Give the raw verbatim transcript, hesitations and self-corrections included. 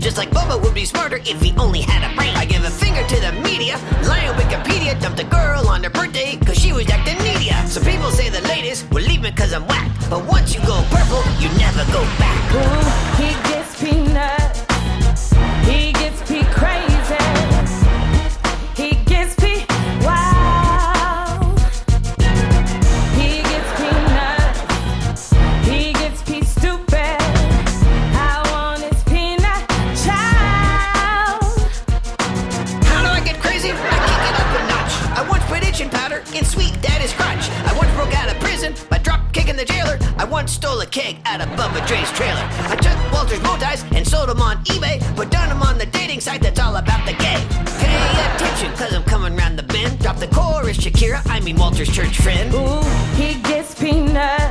Just like Bubba would be smarter if he only had a brain. I give a finger to the media, lie on Wikipedia, dumped a girl on her birthday cause she was acting needier. Some people say the latest will leave me cause I'm whack, but once you go purple, you never go back. Ooh, he gets peanut, he gets pea crazy, he gets pea wild. He gets peanut, he gets pea stupid. I want his peanut child. How do I get crazy? I kick it up a notch. I once put itching powder in Sweet Daddy's crotch. I once broke out of prison by drop kicking the jailer. I once stole a keg out of Bubba Dre's trailer. I took Walter's bow ties and sold them on eBay, but done them on the dating site that's all about the gay. Pay attention, cause I'm coming round the bend. Drop the chorus, Shakira, I mean Walter's church friend. Ooh, he gets peanut,